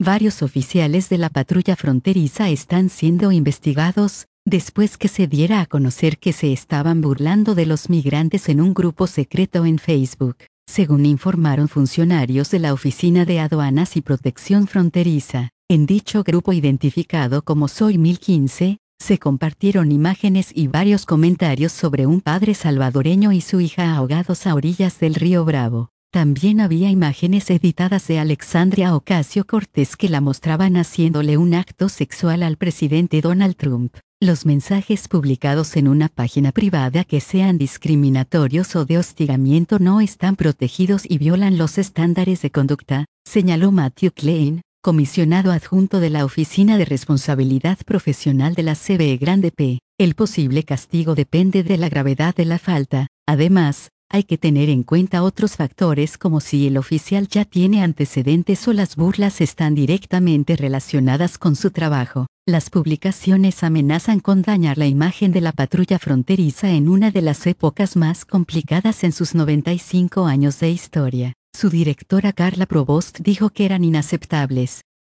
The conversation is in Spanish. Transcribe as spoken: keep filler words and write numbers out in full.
Varios oficiales de la patrulla fronteriza están siendo investigados, después que se diera a conocer que se estaban burlando de los migrantes en un grupo secreto en Facebook, según informaron funcionarios de la Oficina de Aduanas y Protección Fronteriza. En dicho grupo identificado como Soy mil quince, se compartieron imágenes y varios comentarios sobre un padre salvadoreño y su hija ahogados a orillas del río Bravo. También había imágenes editadas de Alexandria Ocasio-Cortez que la mostraban haciéndole un acto sexual al presidente Donald Trump. Los mensajes publicados en una página privada que sean discriminatorios o de hostigamiento no están protegidos y violan los estándares de conducta, señaló Matthew Klein, comisionado adjunto de la Oficina de Responsabilidad Profesional de la C B E Grande P. El posible castigo depende de la gravedad de la falta. Además, hay que tener en cuenta otros factores como si el oficial ya tiene antecedentes o las burlas están directamente relacionadas con su trabajo. Las publicaciones amenazan con dañar la imagen de la patrulla fronteriza en una de las épocas más complicadas en sus noventa y cinco años de historia. Su directora Carla Provost dijo que eran inaceptables.